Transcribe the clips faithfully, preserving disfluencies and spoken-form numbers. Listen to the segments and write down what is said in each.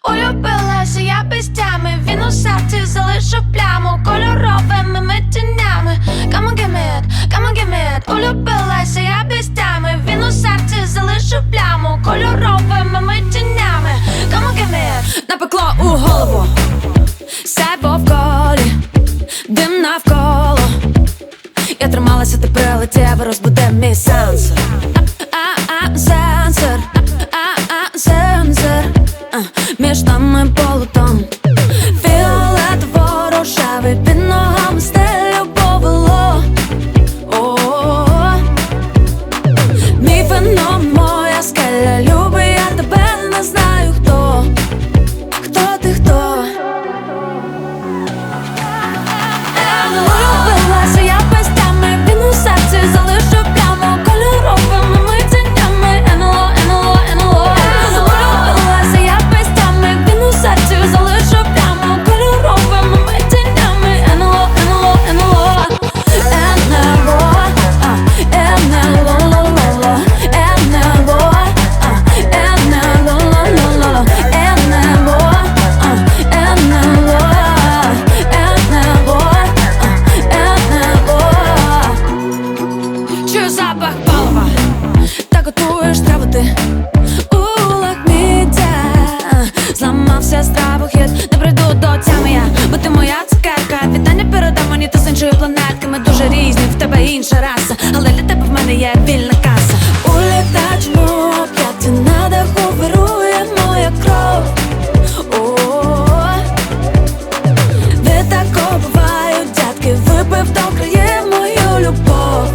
улюбилася я без тями. Він у серці залишив пляму кольоровими ми тенями. Come on, give me it, come on, give me it. Улюбилася я без тями. Він у серці залишив пляму кольоровими ми тенями. Come on, give me it. Напекло у голову, сяйво в колі, дим навколо. Я трималася, ти прилетів, розбуде мій сенсор. А-а, сенсор, а-а, сенсор. Між нами полутон, фіолетово-рожевий, під ногами стелю повело. О-о-о, мій феном, моя скеля, люби, я тебе не знаю хто. Хто ти, хто? Улюбилася я без тями, він у серці залишив пляму кольоровими ми тенями. НЛО, НЛО, НЛО. Улюбилася я без тями, він у серці залишив пляму кольоровими ми тенями. НЛО, НЛО, НЛО. НЛО, а, НЛО, ЛО-ЛО-ЛО. НЛО, а, НЛО, ЛО-ЛО-ЛО. НЛО, а, НЛО, НЛО, а, НЛО. Чую запах палива, та готуєш траву ти у лахміття. Зламався стравохід, не прийду до тями я, бо ти моя цукерка. Вітання передам мені, ти з іншої планетки. Ми дуже різні, в тебе інша раса, але для тебе в мене є вільна каса. У літачому п'ятці на даху вирує моя кров. О-о-о. Ви тако бувають, дядки, випив до краї мою любов.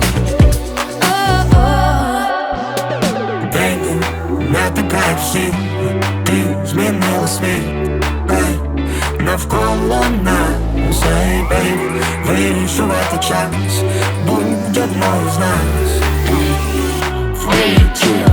Baby, не така як всі, ти змінила світ. Ей, навколо нас, ей, бейбі, вирішувати час будь-одного з нас. Free to